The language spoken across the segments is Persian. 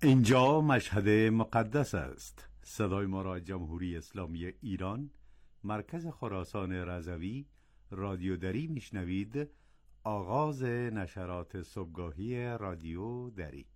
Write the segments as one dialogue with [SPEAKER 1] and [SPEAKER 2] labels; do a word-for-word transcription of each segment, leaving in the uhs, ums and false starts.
[SPEAKER 1] اینجا مشهد مقدس است. صدای ما را جمهوری اسلامی ایران، مرکز خراسان رضوی، رادیو دری میشنوید. آغاز نشرات صبحگاهی رادیو دری.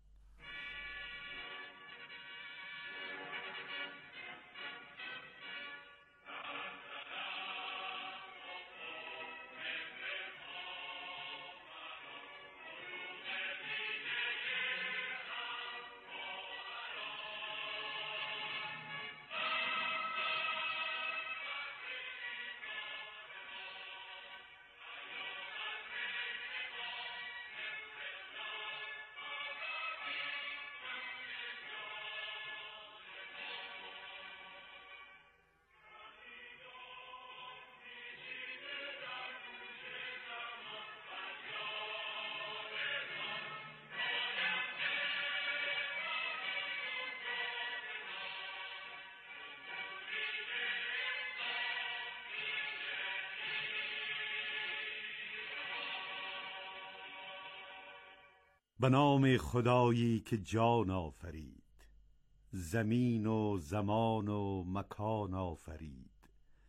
[SPEAKER 1] به نام خدایی که جان آفرید، زمین و زمان و مکان آفرید.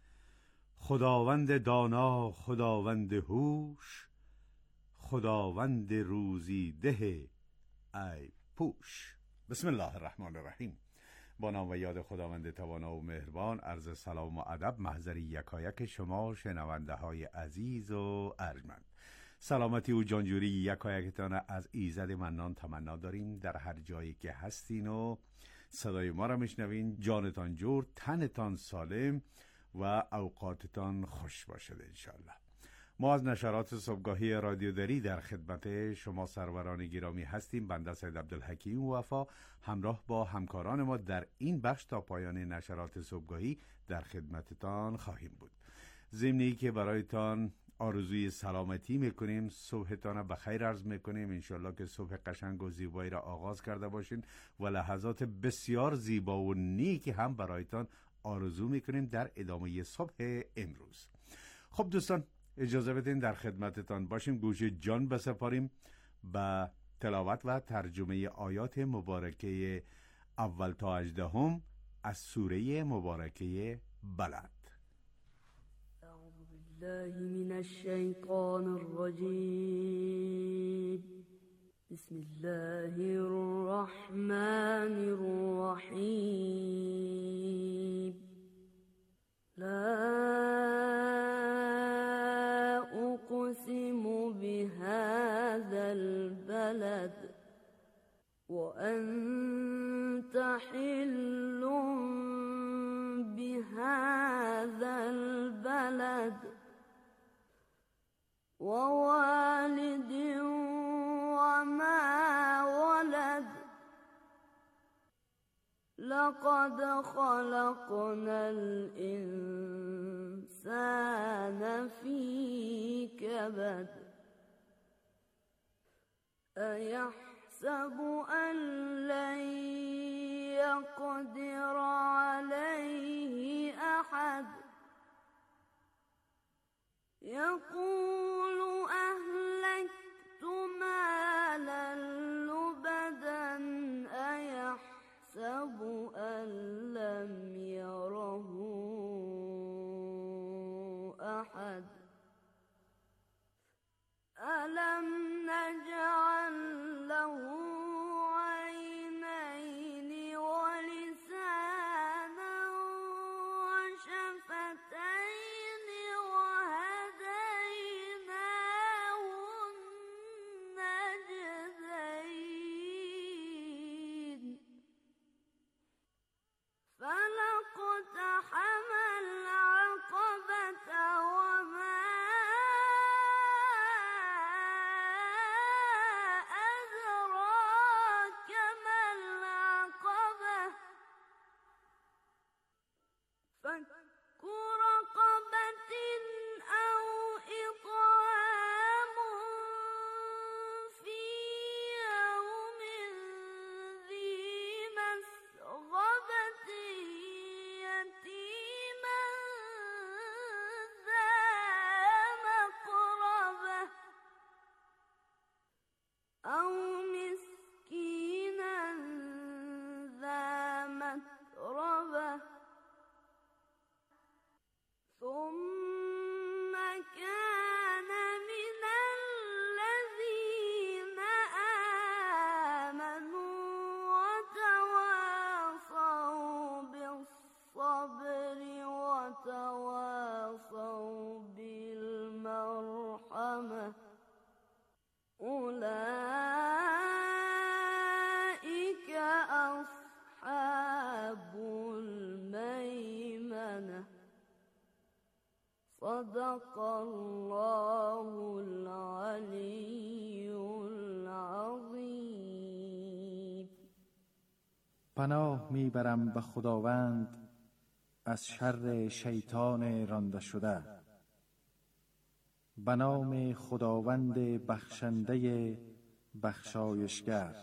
[SPEAKER 1] خداوند دانا، خداوند هوش، خداوند روزی ده ای پوش. بسم الله الرحمن الرحیم. با نام و یاد خداوند توانا و مهربان. عرض سلام و ادب محضر یکایک شما شنونده های عزیز و ارجمند. سلامتی و جانجوری یکایکتان از ایزد منان تمنا داریم. در هر جایی که هستین و صدای ما را میشنوین، جانتان جور، تنتان سالم و اوقاتتان خوش باشد انشالله. ما از نشرات صبحگاهی رادیو دری در خدمت شما سروران گرامی هستیم. بنده سید عبدالحکیم وفا همراه با همکاران ما در این بخش تا پایان نشرات صبحگاهی در خدمتتان خواهیم بود. ضمنی که برایتان آرزوی سلامتی میکنیم، صبحتان بخیر عرض میکنیم. انشالله که صبح قشنگ و زیبایی را آغاز کرده باشین و لحظات بسیار زیبا و نیکی هم برایتان آرزو میکنیم در ادامه صبح امروز. خب دوستان، اجازه بدین در خدمتتان باشیم. گوش جان بسپاریم به تلاوت و ترجمه آیات مبارکه اول تا هجدهم از سوره مبارکه بلد.
[SPEAKER 2] أعوذ بالله من الشيطان الرجيم. بسم الله الرحمن الرحيم. لا أقسم بهذا البلد وأنت حل بهذا البلد ووالد وما ولد لقد خلقنا الإنسان في كبد أيحسب أن لن يقدر عليه أحد يقول أهلكت مالا لبدا أيحسب أن لم يره أحد ألم نجعل له عينين ولسانا وشفتين وهديناه النجدين فلاقتحم العقبة وما فك رقبة أو إطعام في يوم ذي مسغبة يتيما ذا مقربة أو مسكينا
[SPEAKER 3] پناه میبرم به خداوند از شر شیطان رانده شده. به نام خداوند بخشنده بخشایشگر.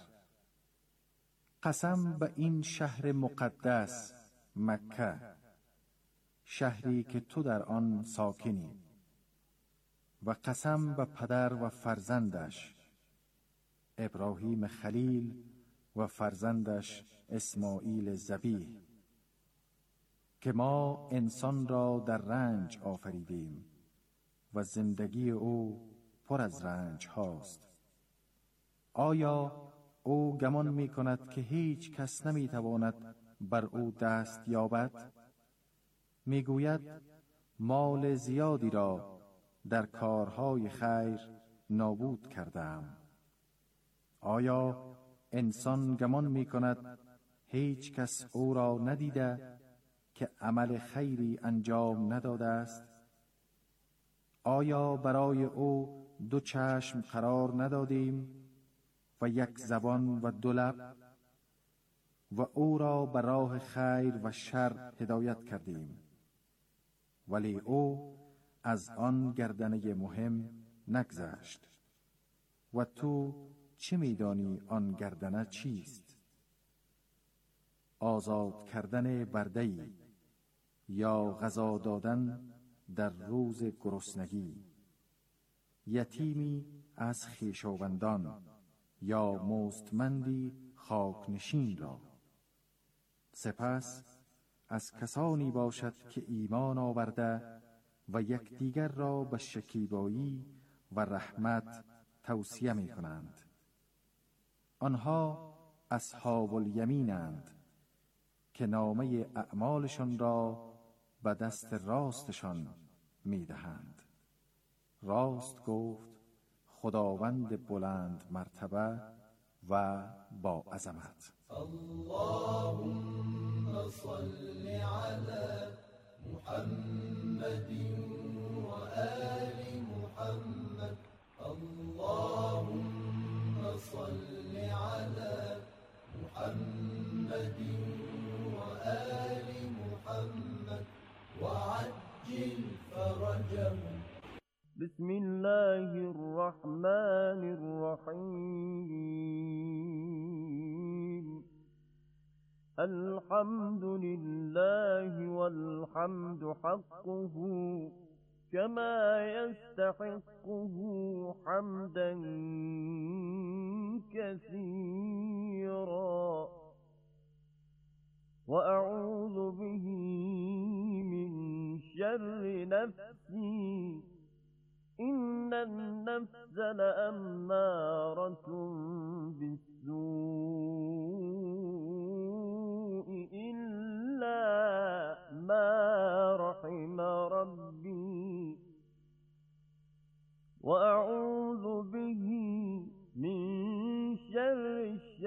[SPEAKER 3] قسم به این شهر مقدس مکه، شهری که تو در آن ساکنی. و قسم به پدر و فرزندش ابراهیم خلیل و فرزندش اسماعیل ذبیح، که ما انسان را در رنج آفریدیم و زندگی او پر از رنج هاست. آیا او گمان می کند که هیچ کس نمی تواند بر او دست یابد؟ می گوید مال زیادی را در کارهای خیر نابود کردم. آیا انسان گمان می کند هیچ کس او را ندیده که عمل خیری انجام نداده است؟ آیا برای او دو چشم قرار ندادیم و یک زبان و دو لب، و او را به راه خیر و شر هدایت کردیم، ولی او از آن گردنه مهم نگذشت. و تو چه می‌دانی آن گردنه چیست؟ آزاد کردن برده‌ای یا غذا دادن در روز گرسنگی، یتیمی از خویشاوندان یا مستمندی خاکنشین را. سپس از کسانی باشد که ایمان آورده و یکدیگر را به شکیبایی و رحمت توصیه می کنند. آنها اصحاب الیمینند که نامه اعمالشان را به دست راستشان می دهند. راست گفت خداوند بلند مرتبه و با عظمت.
[SPEAKER 4] اللهم صل على محمد و آل محمد. اللهم صل على محمد و آل محمد وعجل فرجهم.
[SPEAKER 5] بسم الله الرحمن الرحيم. الحمد لله والحمد حقه كما يستحقه حمدا كثيرا، وأعوذ به من شر نفسي إن النفس لأمارة بالسوء إلا ما رحم ربي، وأعوذ به من شر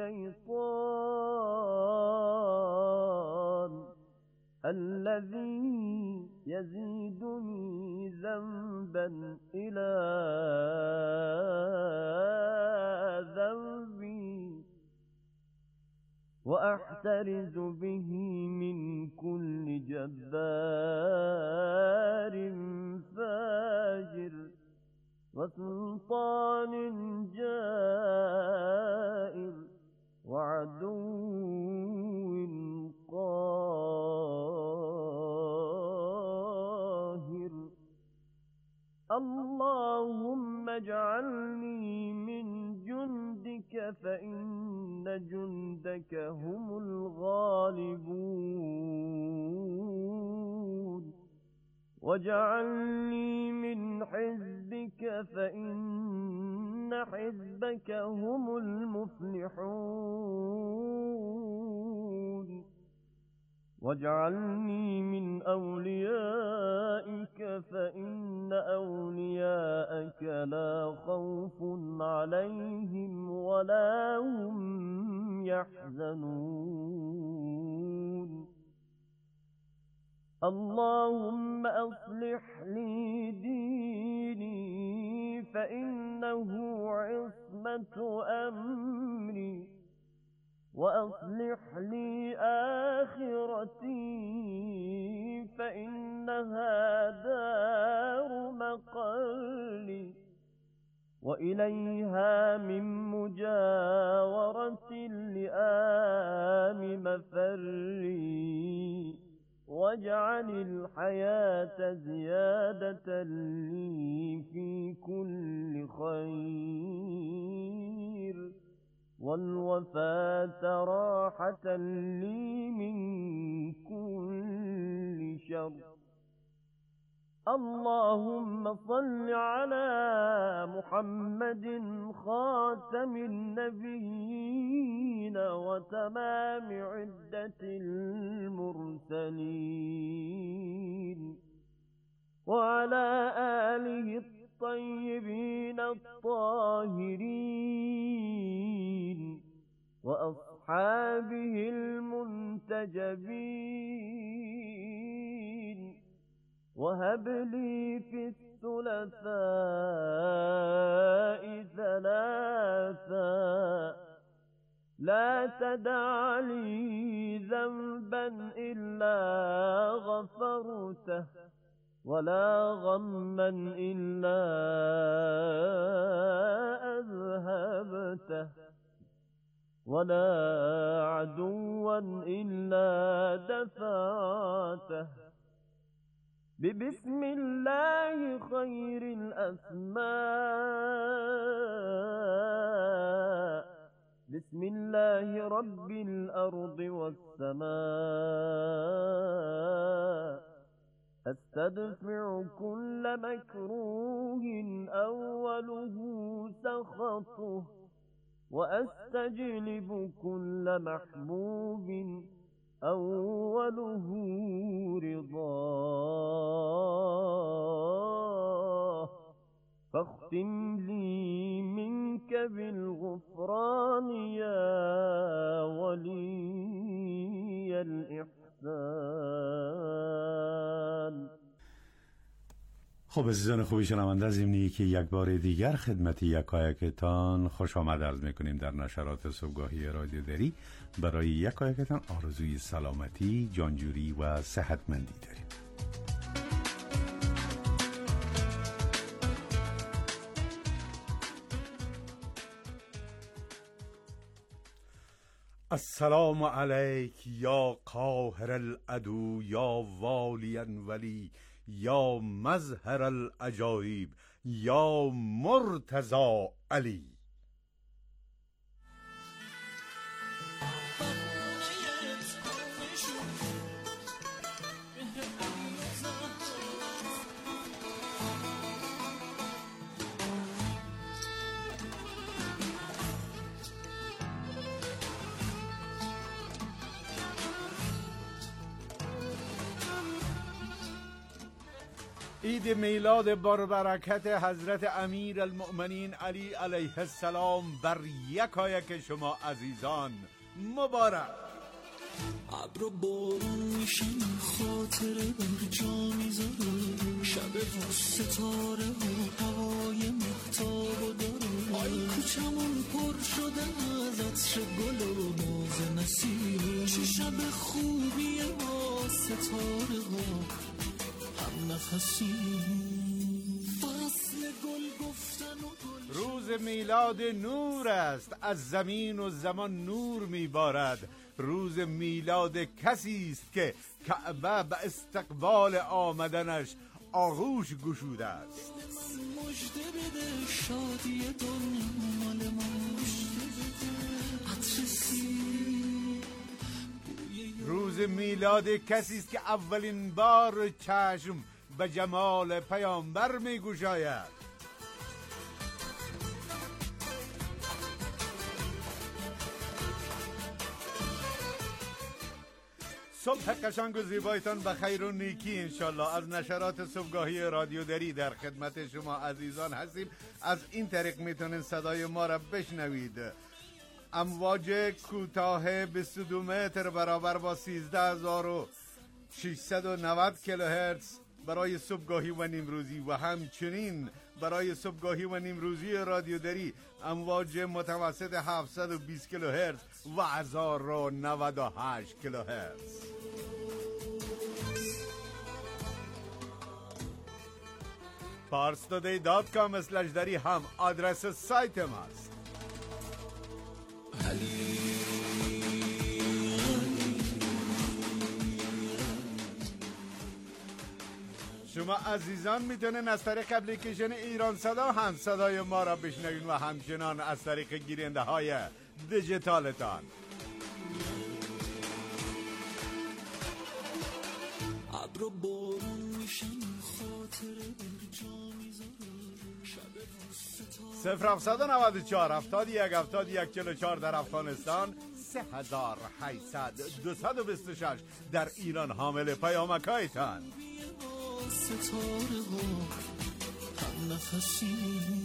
[SPEAKER 5] الشيطان الذي يزيدني ذنبا إلى ذنبي، وأحترز به من كل جبار فاجر وسلطان جائر وعدو قاهر. اللهم اجعلني من جندك فإن جندك هم الغالبون، واجعلني من حزبك فإن حزبك هم المفلحون، واجعلني من أوليائك فإن أولياءك لا خوف عليهم ولا هم يحزنون. اللهم أصلح لي ديني فإنه عصمة أمري، وأصلح وأصلح لي آخرتي فإنها دار مقالي وإليها من مجاورة اللئام مفري واجعل الحياة زيادة لي في كل خير والوفاة راحة لي من كل شر. اللهم صل على محمد خاتم النبيين وتمام عدة المرسلين وعلى آله الطيبين الطاهرين وأصحابه المنتجبين. وهب لي في الثلاثاء ثلاثا لا تدع لي ذنبا إلا غفرته ولا غما إلا أذهبته ولا عدوا إلا دفعته ببسم الله خير الأسماء بسم الله رب الأرض والسماء أستدفع كل مكروه أوله سخطه وأستجلب كل محبوب أوله رضاه فاختم لي منك بالغفران يا ولي الإحسان.
[SPEAKER 1] خب عزیزان خوبی شنونده، از اینی که یک بار دیگر خدمت یکایکتان خوش آمد عرض میکنیم در نشرات صبحگاهی رادیو دری. برای یکایکتان آرزوی سلامتی، جانجوری و صحتمندی داریم. السلام علیک یا قاهر العدو یا والیا ولی یا مظهر العجایب یا مرتضی علی. عید میلاد بربرکت حضرت امیر المؤمنین علی علیه السلام بر یکایک شما عزیزان مبارک.
[SPEAKER 6] ابر و بارون میشن خاطره بر جا میذاره شب و ستاره و هوای مهتاب و داره آی کوچمون پر شده از عطر گل و ناز نسیم چه شب خوبیه با ستاره ها هم نفسی فصل گل گفتن و گل.
[SPEAKER 1] روز میلاد نور است، از زمین و زمان نور میبارد. روز میلاد کسی است که کعبه به استقبال آمدنش آغوش گشوده است.
[SPEAKER 6] مژده بده شادی دنیا مال ما
[SPEAKER 1] روز میلاد کسی است که اولین بار چشم به جمال پیامبر میگشاید. صبح قشنگ و زیبایتان به خیر و نیکی انشالله. از نشرات صبحگاهی رادیو دری در خدمت شما عزیزان هستیم. از این طریق میتونید صدای ما را بشنوید. امواج کوتاه بیست و دو متر برابر با سیزده هزار و ششصد و نود کیلوهرتز برای صبحگاهی و نیمروزی و همچنین برای صبحگاهی و نیمروزی رادیو دری امواج متوسط هفتصد و بیست کیلوهرتز و هزار و نود و هشت کیلوهرتز. پارس تودی دات کام اسلش دری هم آدرس سایت ماست. شما عزیزان میتونن از طریق اپلیکیشن ایران صدا هم صدای ما را بشنوین و همچنان از طریق گیرنده های دیجیتالتان.
[SPEAKER 6] ابر و بارون میشن خاطره جا میذارم شب
[SPEAKER 1] صفر هفتصد و نود و چهار هفتاد و یک هفتاد و یک چهل و چهار در افغانستان، سه هزار و هشتصد دویست و بیست و شش در ایران حامل پیامکایتان.
[SPEAKER 6] ستاره ها هم نفسی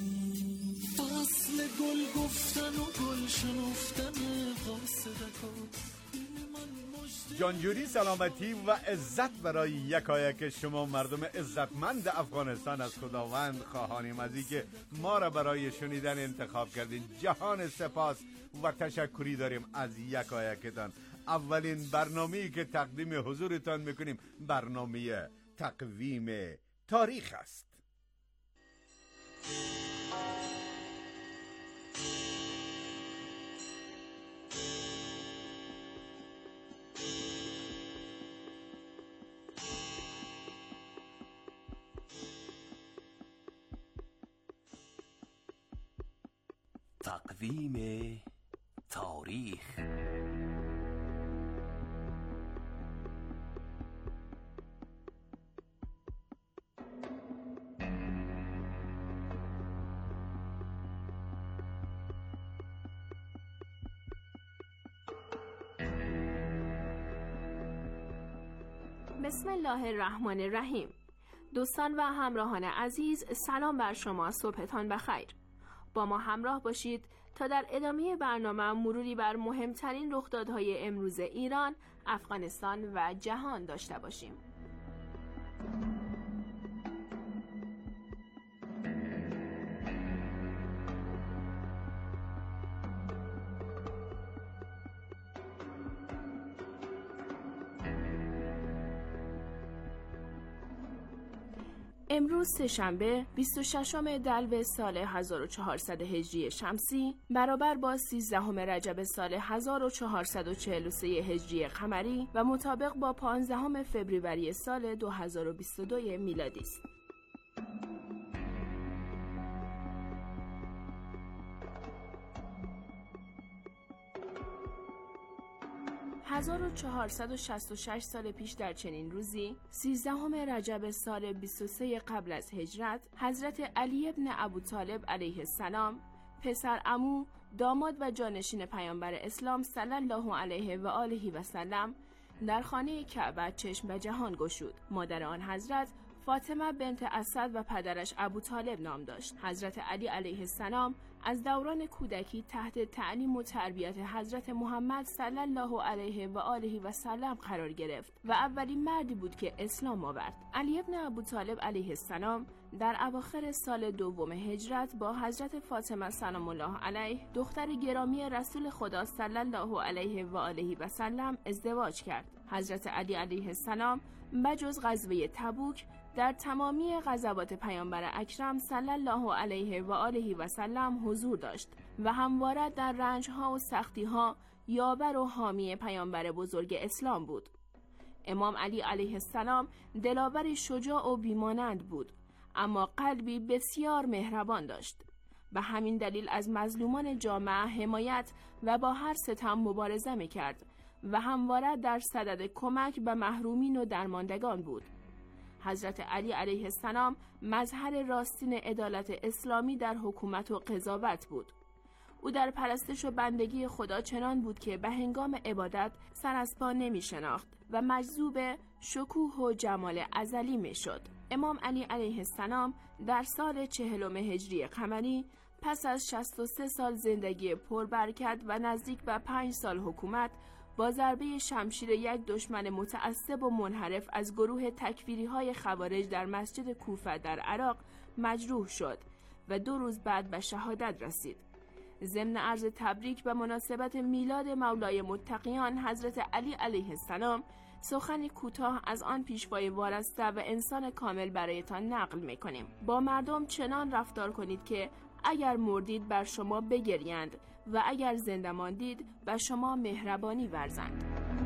[SPEAKER 6] فصل گل گفتن و گل شنفتن قاصدک ها.
[SPEAKER 1] جانجوری، سلامتی و عزت برای یکایک شما مردم عزتمند افغانستان از خداوند خواهانیم از اینکه ما را برای شنیدن انتخاب کردین. جهان سپاس و تشکری داریم از یکایکتان. اولین برنامه‌ای که تقدیم حضورتان میکنیم برنامه تقویم تاریخ است.
[SPEAKER 7] تقویم تاریخ.
[SPEAKER 8] بسم الله الرحمن الرحیم. دوستان و همراهان عزیز، سلام بر شما، صبحتان بخیر. با ما همراه باشید تا در ادامه برنامه مروری بر مهمترین رخدادهای امروز ایران، افغانستان و جهان داشته باشیم. امروز سه‌شنبه بیست و ششم دلو سال هزار و چهارصد هجری شمسی برابر با سیزدهم رجب سال هزار و چهارصد و چهل و سه هجری قمری و مطابق با پانزدهم فوریه سال دو هزار و بیست و دو میلادی است. هزار و چهارصد و شصت و شش سال پیش در چنین روزی، سیزدهم رجب سال بیست و سه قبل از هجرت، حضرت علی ابن ابوطالب علیه السلام، پسر عمو، داماد و جانشین پیامبر اسلام صلی الله علیه و آله و سلم، در خانه کعبه چشم به جهان گشود. مادر آن حضرت فاطمه بنت اسد و پدرش ابوطالب نام داشت. حضرت علی علیه السلام از دوران کودکی تحت تعلیم و تربیت حضرت محمد صلی الله علیه و آله و سلم قرار گرفت و اولین مردی بود که اسلام آورد. علی ابن ابوطالب علیه السلام در اواخر سال دوم هجرت با حضرت فاطمه سلام الله علیه، دختر گرامی رسول خدا صلی الله علیه و آله و سلم ازدواج کرد. حضرت علی علیه السلام بجز غزوه تبوک در تمامی غزوات پیامبر اکرم صلی الله علیه و آله و سلم حضور داشت و همواره در رنجها و سختیها یاور و حامی پیامبر بزرگ اسلام بود. امام علی علیه السلام دلاوری شجاع و بیمانند بود، اما قلبی بسیار مهربان داشت. به همین دلیل از مظلومان جامعه حمایت و با هر ستم مبارزه می‌کرد و همواره در صدد کمک به محرومین و درماندگان بود. حضرت علی علیه السلام مظهر راستین عدالت اسلامی در حکومت و قضاوت بود. او در پرستش و بندگی خدا چنان بود که به هنگام عبادت سر از پا نمی شناخت و مجذوب شکوه و جمال ازلی می شد. امام علی علیه السلام در سال چهلم هجری قمری پس از شصت و سه سال زندگی پربرکت و نزدیک به پنج سال حکومت، با ضربه شمشیر یک دشمن متعصب و منحرف از گروه تکفیری های خوارج در مسجد کوفه در عراق مجروح شد و دو روز بعد به شهادت رسید. ضمن عرض تبریک به مناسبت میلاد مولای متقیان حضرت علی علیه السلام، سخنی کوتاه از آن پیشوای وارسته و انسان کامل برایتان نقل می‌کنیم. با مردم چنان رفتار کنید که اگر مردید بر شما بگریند و اگر زنده ماندید بر شما مهربانی ورزند.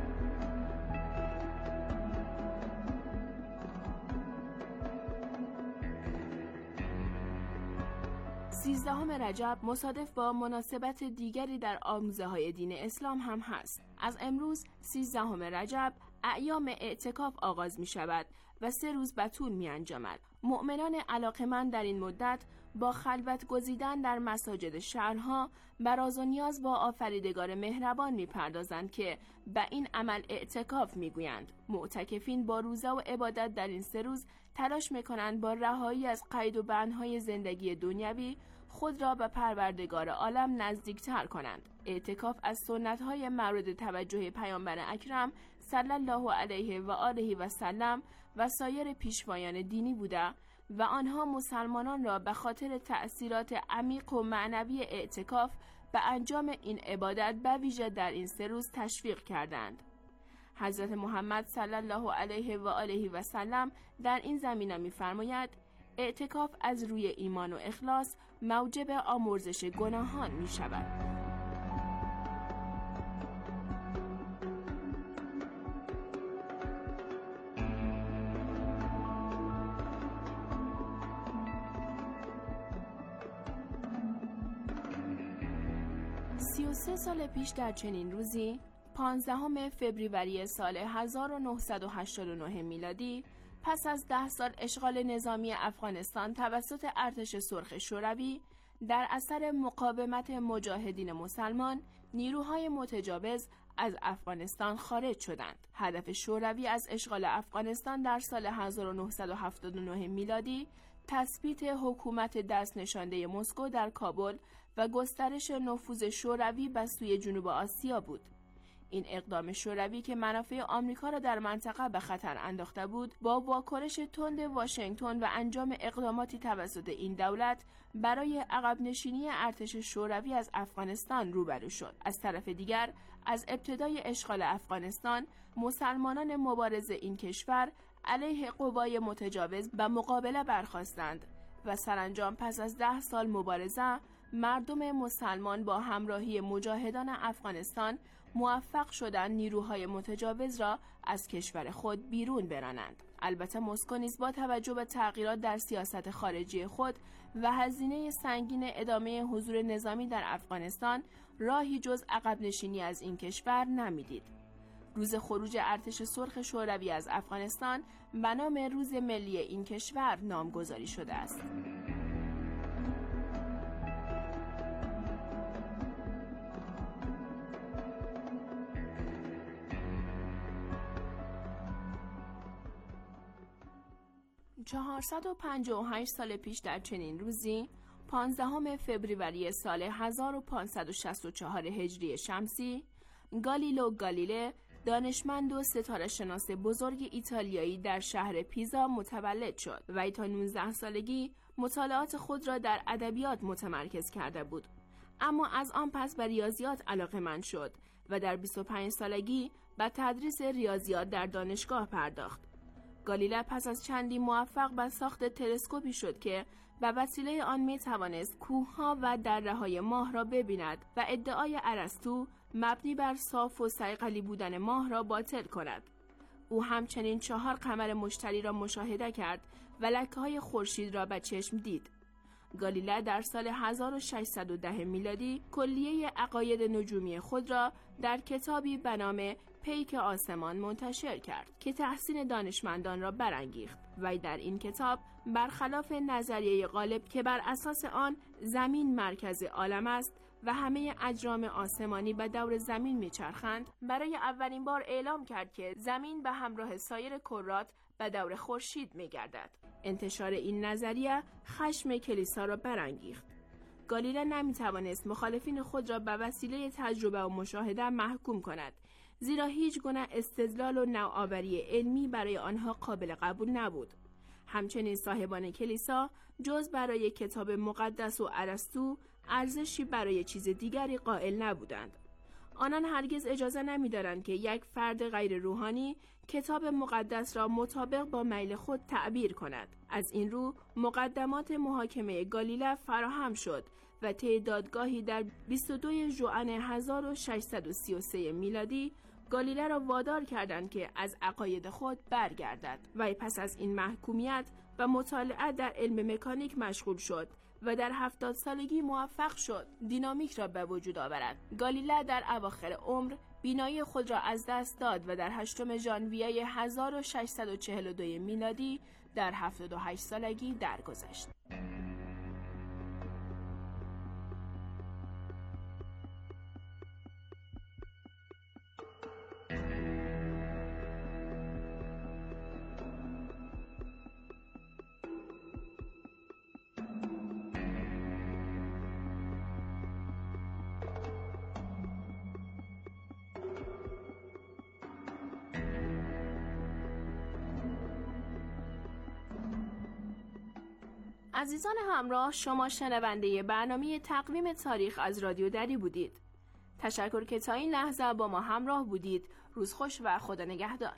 [SPEAKER 8] سیزدهم رجب مصادف با مناسبت دیگری در آموزه های دین اسلام هم هست. از امروز سیزدهم رجب ایام اعتکاف آغاز می شود و سه روز بتول می انجامد. مؤمنان علاقمند در این مدت با خلوت گزیدن در مساجد شهرها بر راز و نیاز با آفریدگار مهربان می پردازند که به این عمل اعتکاف می گویند. معتکفین با روزه و عبادت در این سه روز تلاش می کنند با رهایی از قید و بندهای زندگی دنیوی خود را به پروردگار عالم نزدیکتر کنند. اعتکاف از سنت‌های مورد توجه پیامبر اکرم صلی الله علیه و آله و سلم و سایر پیشوایان دینی بوده و آنها مسلمانان را به خاطر تأثیرات عمیق و معنوی اعتکاف به انجام این عبادت به ویژه در این سه روز تشویق کردند. حضرت محمد صلی الله علیه و آله و سلم در این زمینه می‌فرماید اعتکاف از روی ایمان و اخلاص موجب آمرزش گناهان می‌شود. سی و سه سال پیش در چنین روزی، پانزدهم فوریه سال هزار و نهصد و هشتاد و نه میلادی، پس از ده سال اشغال نظامی افغانستان توسط ارتش سرخ شوروی، در اثر مقاومت مجاهدین مسلمان، نیروهای متجاوز از افغانستان خارج شدند. هدف شوروی از اشغال افغانستان در سال هزار و نهصد و هفتاد و نه میلادی تثبیت حکومت دست نشانده مسکو در کابل و گسترش نفوذ شوروی به سوی جنوب آسیا بود. این اقدام شوروی که منافع آمریکا را در منطقه به خطر انداخته بود، با واکنش تند واشنگتن و انجام اقداماتی توسط این دولت برای عقب نشینی ارتش شوروی از افغانستان روبرو شد. از طرف دیگر، از ابتدای اشغال افغانستان، مسلمانان مبارز این کشور علیه قوای متجاوز به مقابله برخاستند و سرانجام پس از ده سال مبارزه، مردم مسلمان با همراهی مجاهدان افغانستان موفق شدند نیروهای متجاوز را از کشور خود بیرون برانند. البته مسکو نیز با توجه به تغییرات در سیاست خارجی خود و هزینه سنگین ادامه حضور نظامی در افغانستان راهی جز عقب نشینی از این کشور نمیدید. روز خروج ارتش سرخ شوروی از افغانستان به نام روز ملی این کشور نامگذاری شده است. چهارصد و پنجاه و هشت سال پیش در چنین روزی، پانزدهم فوریه سال هزار و پانصد و شصت و چهار هجری شمسی، گالیلو گالیله، دانشمند و ستاره شناس بزرگ ایتالیایی در شهر پیزا متولد شد. وی تا نوزده سالگی مطالعات خود را در ادبیات متمرکز کرده بود، اما از آن پس به ریاضیات علاقه‌مند شد و در بیست و پنج سالگی به تدریس ریاضیات در دانشگاه پرداخت. گالیله پس از چندی موفق به ساخت تلسکوپی شد که به وسیله آن می توانست کوهها و دره‌های ماه را ببیند و ادعای ارسطو مبنی بر صاف و صیقلی بودن ماه را باطل کند. او همچنین چهار قمر مشتری را مشاهده کرد و لکه‌های خورشید را به چشم دید. گالیله در سال هزار و ششصد و ده میلادی کلیه عقاید نجومی خود را در کتابی به نام پیک آسمان منتشر کرد که تحسین دانشمندان را برانگیخت. وی در این کتاب برخلاف نظریه غالب که بر اساس آن زمین مرکز عالم است و همه اجرام آسمانی به دور زمین میچرخند، برای اولین بار اعلام کرد که زمین به همراه سایر کرات به دور خورشید میگردد. انتشار این نظریه خشم کلیسا را برانگیخت. گالیله نمیتوانست مخالفین خود را به وسیله تجربه و مشاهده محکوم کند، زیرا هیچ گونه استدلال و نوآوری علمی برای آنها قابل قبول نبود. همچنین صاحبان کلیسا جز برای کتاب مقدس و ارسطو ارزشی برای چیز دیگری قائل نبودند. آنان هرگز اجازه نمی‌دارند که یک فرد غیر روحانی کتاب مقدس را مطابق با میل خود تعبیر کند. از این رو مقدمات محاکمه گالیله فراهم شد و طی دادگاهی در بیست و دوم ژوئن هزار و ششصد و سی و سه میلادی گالیله را وادار کردند که از عقاید خود برگردد و پس از این محکومیت و مطالعه در علم مکانیک مشغول شد و در هفتاد سالگی موفق شد دینامیک را به وجود آورد. گالیله در اواخر عمر بینایی خود را از دست داد و در هشتم ژانویه هزار و ششصد و چهل و دو میلادی در هفتاد و هشت سالگی درگذشت. عزیزان همراه، شما شنونده برنامه تقویم تاریخ از رادیو دری بودید. تشکر که تا این لحظه با ما همراه بودید. روز خوش و خدا نگهدار.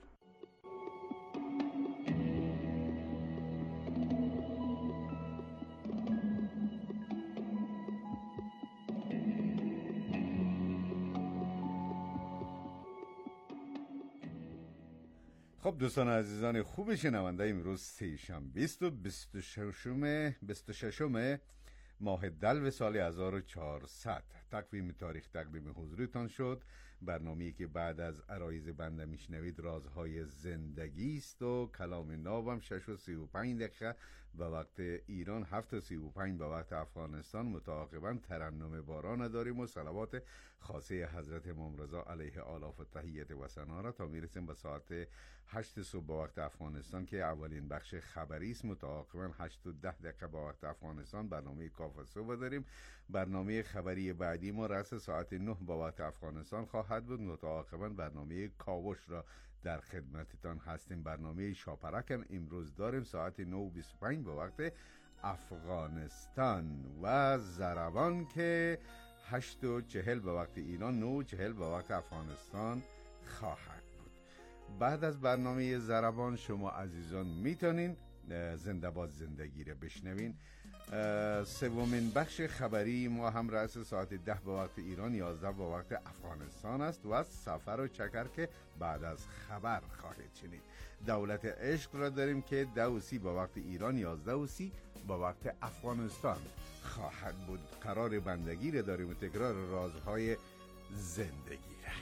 [SPEAKER 1] خب دوستان عزیزان خوب شنونده، امروز سه‌شنبه بیست و بیست و ششم بیست و ششم ماه دلو سال هزار و چهارصد تقویم تاریخ تقدیم حضورتان شد. برنامه‌ای که بعد از عرایض بنده میشنوید رازهای زندگی است و کلام نابم شش و سی و پنج دقیقه به وقت ایران، هفت و سی و پنج به وقت افغانستان. متعاقبا ترنم باران داریم و صلوات خاصه حضرت امام رضا علیه آلاف و تحیت و ثنا را تا میرسیم به ساعت هشت صبح به وقت افغانستان که اولین بخش خبری است. متعاقبا هشت و ده دقیقه به وقت افغانستان برنامه کاف صبح داریم. برنامه خبری بعدی ما رأس ساعت نه به وقت افغانستان خواهد بود. متعاقبا برنامه کاوش را در خدمتتان هستیم. برنامه شاپرکم امروز داریم ساعت نه و بیست و پنج به وقت افغانستان و زربان که هشت و چهل به وقت ایران، نه و چهل به وقت افغانستان خواهد بود. بعد از برنامه زربان شما عزیزان میتونین زنده باد زندگی را بشنوین. سومین بخش خبری ما هم رأس ساعت ده به وقت ایران، یازده به وقت افغانستان است و سفر و چکر که بعد از خبر خواهید شنید. دولت عشق را داریم که ده و سی به وقت ایران، یازده و سی به وقت افغانستان خواهد بود. قرار بندگی را داریم و تکرار رازهای زندگی را.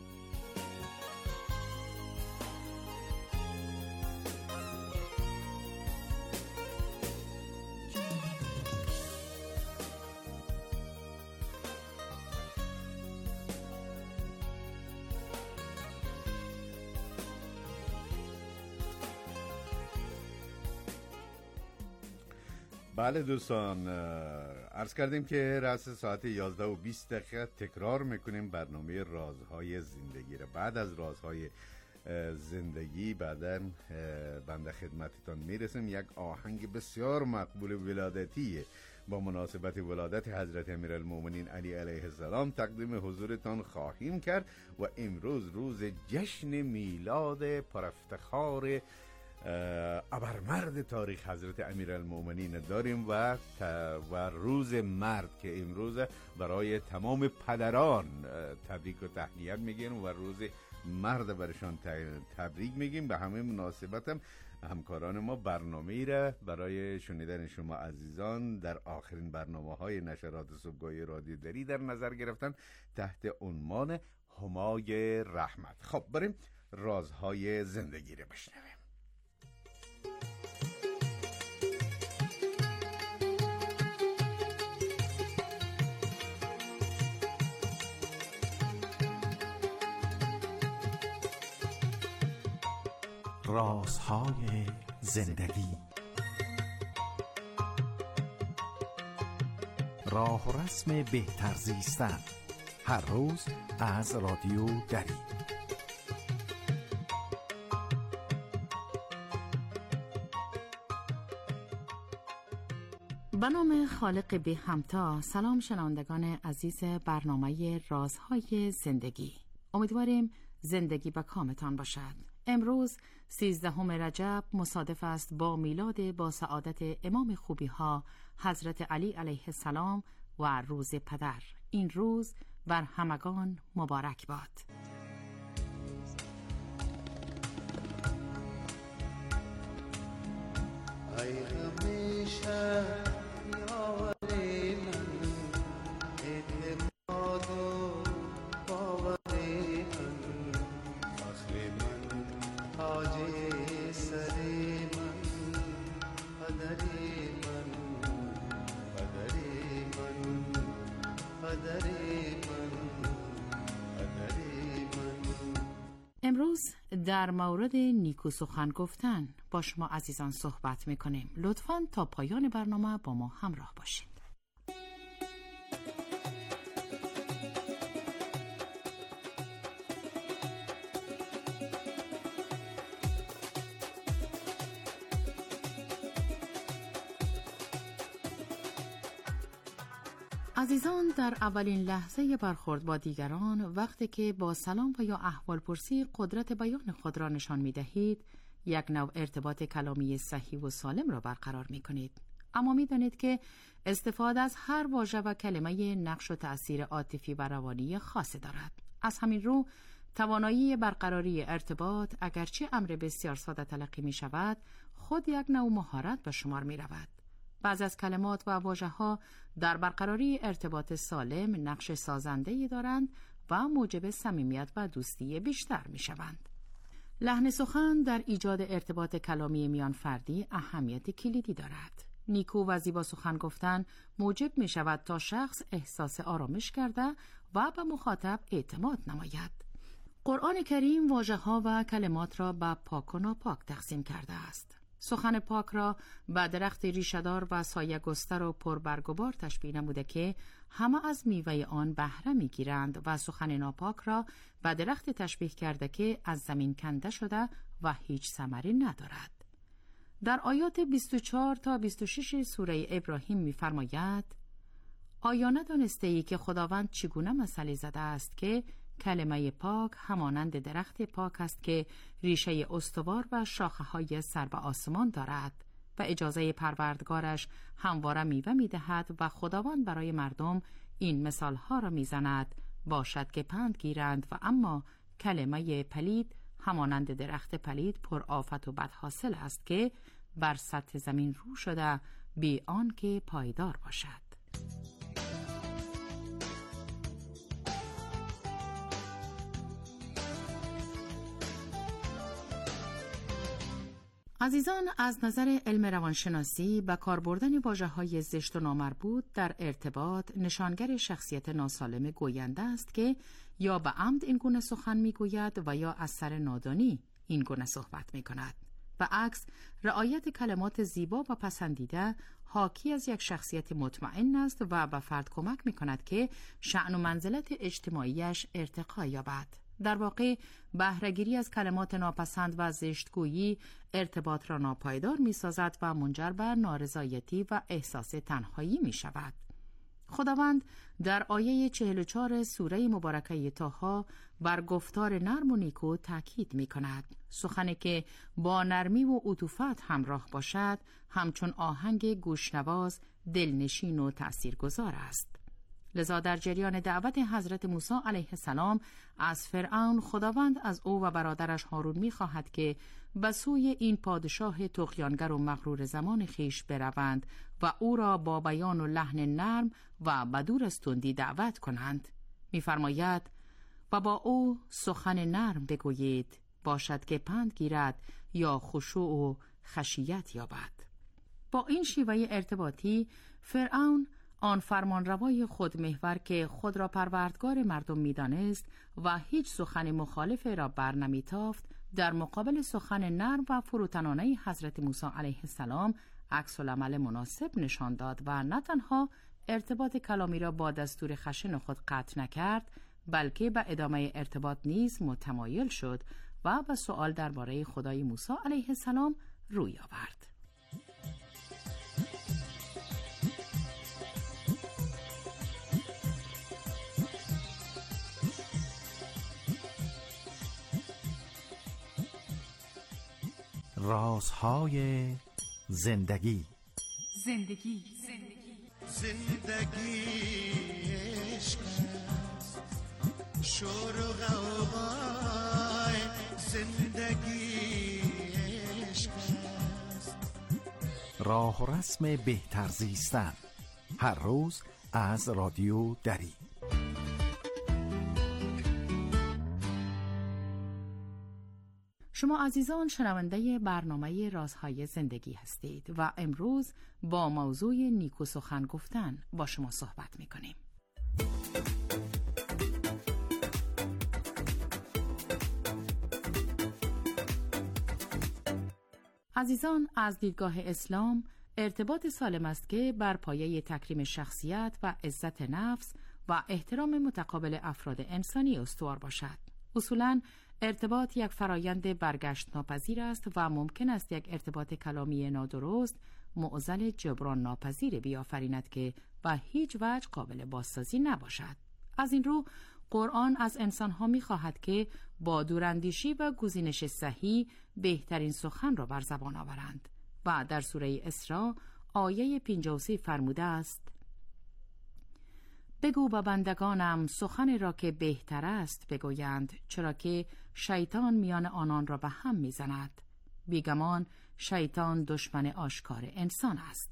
[SPEAKER 1] بله دوستان، عرض کردیم که رأس ساعت یازده و بیست دقیقه تکرار میکنیم برنامه رازهای زندگی را. بعد از رازهای زندگی بعداً بنده خدمتتان میرسیم. یک آهنگ بسیار مقبول ولادتیه با مناسبت ولادت حضرت امیرالمومنین علی علیه السلام تقدیم حضورتان خواهیم کرد و امروز روز جشن میلاد پرافتخار ابرمرد تاریخ حضرت امیرالمومنین داریم و و روز مرد که امروز برای تمام پدران تبریک و تهنیت میگیم و روز مرد برشان تبریک میگیم. به همه مناسبت هم همکاران ما برنامه ای را برای شنیدن شما عزیزان در آخرین برنامه های نشرات صبحگاهی رادیو دری در نظر گرفتن تحت عنوان همای رحمت. خب بریم رازهای زندگی را بشنویم.
[SPEAKER 3] رازهای زندگی، راه و رسم بهتر زیستن، هر روز از رادیو دری.
[SPEAKER 9] به نام خالق بی همتا. سلام شنوندگان عزیز برنامه رازهای زندگی. امیدواریم زندگی به کامتان باشد. امروز سیزدهم رجب مصادف است با میلاد با سعادت امام خوبی ها حضرت علی علیه السلام و روز پدر. این روز بر همگان مبارک باد.
[SPEAKER 10] ای همیشه یاری من، اعتماد و باوری من، فخر من، تاج سری من، پدری من، پدری من، پدری من، پدری من.
[SPEAKER 9] امروز در مورد نیکو سخن گفتن با شما عزیزان صحبت میکنیم. لطفاً تا پایان برنامه با ما همراه باشید. عزیزان، در اولین لحظه برخورد با دیگران، وقتی که با سلام و یا احوال پرسی قدرت بیان خود را نشان می دهید، یک نوع ارتباط کلامی صحیح و سالم را برقرار می کنید. اما می دانید که استفاده از هر واژه و کلمه نقش و تأثیر عاطفی و روانی خاصی دارد. از همین رو توانایی برقراری ارتباط اگرچه امر بسیار ساده تلقی می شود، خود یک نوع مهارت به شمار می رود. بعض از کلمات و واژه‌ها در برقراری ارتباط سالم نقش سازنده‌ای دارند و موجب صمیمیت و دوستی بیشتر می‌شوند. لحن سخن در ایجاد ارتباط کلامی میان فردی اهمیت کلیدی دارد. نیکو و زیبا سخن گفتن موجب می‌شود تا شخص احساس آرامش کرده و به مخاطب اعتماد نماید. قرآن کریم واژه‌ها و کلمات را به پاک و ناپاک تقسیم کرده است. سخن پاک را به درخت ریشه‌دار و سایه گستر و پربرگ و بار تشبیه نموده که همه از میوه آن بهره می‌گیرند و سخن ناپاک را به درخت تشبیه کرده که از زمین کنده شده و هیچ ثمری ندارد. در آیات بیست و چهار تا بیست و شش سوره ابراهیم می‌فرماید: آیا ندانسته‌ای که خداوند چگونه مثلی زده است که کلمه پاک همانند درخت پاک است که ریشه استوار و شاخه‌های سر به آسمان دارد و اجازه پروردگارش همواره میوه می‌دهد و خداوند برای مردم این مثالها را می‌زند باشد که پند گیرند و اما کلمه پلید همانند درخت پلید پر آفت و بدحاصل است که بر سطح زمین رو شده بی آن که پایدار باشد. عزیزان، از نظر علم روانشناسی به کار بردن واژه‌های زشت و نامربوط در ارتباط نشانگر شخصیت ناسالم گوینده است که یا به عمد این گونه سخن میگوید و یا از سر نادانی این گونه صحبت میکند. و عکس، رعایت کلمات زیبا و پسندیده حاکی از یک شخصیت مطمئن است و به فرد کمک میکند که شأن و منزلت اجتماعیش ارتقا یابد. در واقع بهره‌گیری از کلمات ناپسند و زشتگویی ارتباط را ناپایدار می‌سازد و منجر به نارضایتی و احساس تنهایی می‌شود. خداوند در آیه چهل و چهار سوره مبارکه طه بر گفتار نرم و نیکو تاکید می‌کند. سخنی که با نرمی و عطوفت همراه باشد همچون آهنگ گوشنواز دلنشین و تأثیرگذار است. لذا در جریان دعوت حضرت موسی علیه السلام از فرعون، خداوند از او و برادرش هارون می‌خواهد که به سوی این پادشاه طغیانگر و مغرور زمان خیش بروند و او را با بیان و لحن نرم و بدور از تندی دعوت کنند. می‌فرماید: و با او سخن نرم بگویید باشد که پند گیرد یا خشوع و خشیت یابد. با این شیوه ارتباطی فرعون، آن فرمانروای خود محور که خود را پروردگار مردم می‌دانست و هیچ سخن مخالف را بر نمی‌تافت، در مقابل سخن نرم و فروتنانه حضرت موسی علیه السلام عکس العمل مناسب نشان داد و نه تنها ارتباط کلامی را با دستور خشن خود قطع نکرد، بلکه به ادامه ارتباط نیز متمایل شد و به سؤال درباره خدای موسی علیه السلام روی آورد.
[SPEAKER 3] رازهای زندگی.
[SPEAKER 9] زندگی
[SPEAKER 10] زندگی عشق است، شور و غوغای زندگی عشق است.
[SPEAKER 3] راه و رسم بهتر زیستن، هر روز از رادیو دری.
[SPEAKER 9] شما عزیزان شنونده برنامه رازهای زندگی هستید و امروز با موضوع نیکو سخن گفتن با شما صحبت می‌کنیم. عزیزان، از دیدگاه اسلام ارتباط سالم است که بر پایه تکریم شخصیت و عزت نفس و احترام متقابل افراد انسانی استوار باشد. اصولاً ارتباط یک فرایند برگشت ناپذیر است و ممکن است یک ارتباط کلامی نادرست معضل جبران ناپذیر بیافریند که به هیچ وجه قابل بازسازی نباشد. از این رو قرآن از انسانها می خواهد که با دوراندیشی و گزینش صحیح بهترین سخن را بر زبان آورند و در سوره اسراء آیه پنجاه و سه فرموده است: بگو با بندگانم سخن را که بهتر است بگویند، چرا که شیطان میان آنان را به هم میزند. بیگمان شیطان دشمن آشکار انسان است.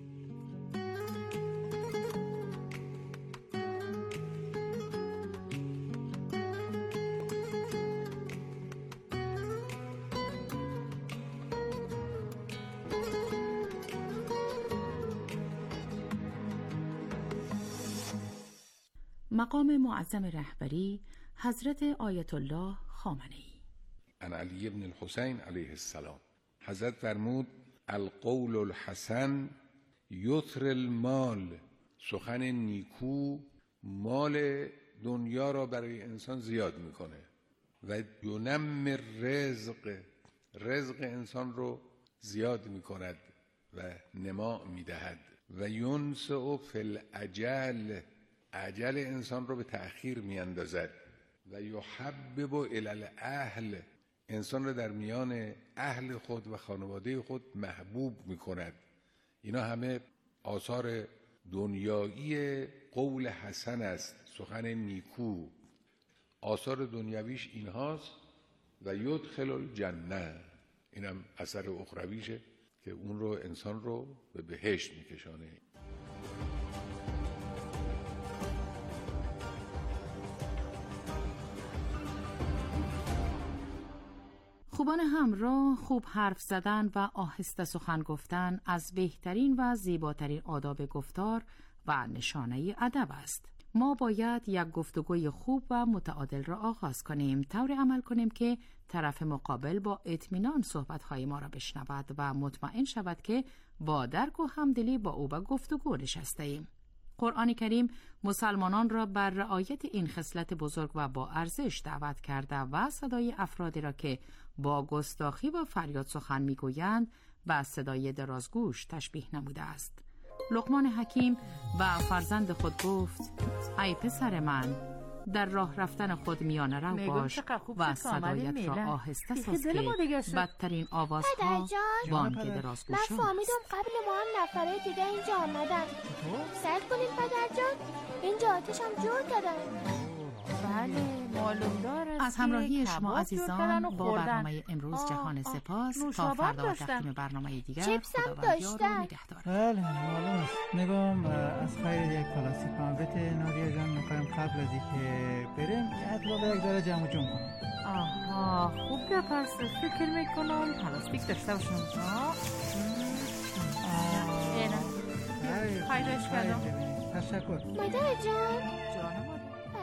[SPEAKER 9] مقام معظم رهبری حضرت آیت الله خامنه‌ای.
[SPEAKER 11] عن علی ابن الحسین علیه السلام، حضرت فرمود القول الحسن یثر المال، سخن نیکو مال دنیا را برای انسان زیاد میکنه و ینمر رزق، رزق انسان رو زیاد میکند و نما میدهد و ینسع فی الاجل، اجل انسان رو به تأخیر میاندازد و یحبب الی الاهل، انسان رو در میان اهل خود و خانواده خود محبوب میکند. اینا همه آثار دنیایی قول حسن است، سخن نیکو. آثار دنیویش اینهاست و یدخل الجنه، اینم اثر اخرویشه که اون رو انسان رو به بهشت میکشانه.
[SPEAKER 9] خوبان همراه، خوب حرف زدن و آهسته سخن گفتن از بهترین و زیباترین آداب گفتار و نشانه ادب است. ما باید یک گفتگوی خوب و متعادل را آغاز کنیم، طور عمل کنیم که طرف مقابل با اطمینان صحبت‌های ما را بشنود و مطمئن شود که با درک و همدلی با او به گفتگو نشسته‌ایم. قرآن کریم مسلمانان را بر رعایت این خصلت بزرگ و با ارزش دعوت کرده و صدای افرادی را که با گستاخی و فریاد سخن میگویند با صدای درازگوش تشبیه نموده است. لقمان حکیم و فرزند خود گفت: ای پسر من، در راه رفتن خود میانه رو باش و صدایت را آهسته ساز که بدترین آوازها بانگ درازگوش
[SPEAKER 12] من فهمیدم قبل ما هم نفرهای دیگه اینجا آمدن. سعی کنیم پدر جان، اینجا آتش هم جور دادن.
[SPEAKER 9] بله معلوم داره. از همراهی شما عزیزان با برنامه امروز جهان سپاس. تا فردا و تقدیم برنامه دیگر خداوند یار و نگهدار.
[SPEAKER 13] بله معلوم است. نگم از خیر یک کلاسیک محبت نادیا جان میخوایم قبل از اینکه بریم حتما به یک داره جمع جمع کنم.
[SPEAKER 9] آها خوب گپ است. فکر میکنم پلاستیک داشته باشم. آه
[SPEAKER 13] نه
[SPEAKER 9] خیرش کردم.
[SPEAKER 13] تشکر
[SPEAKER 12] مادر جان.
[SPEAKER 9] جانم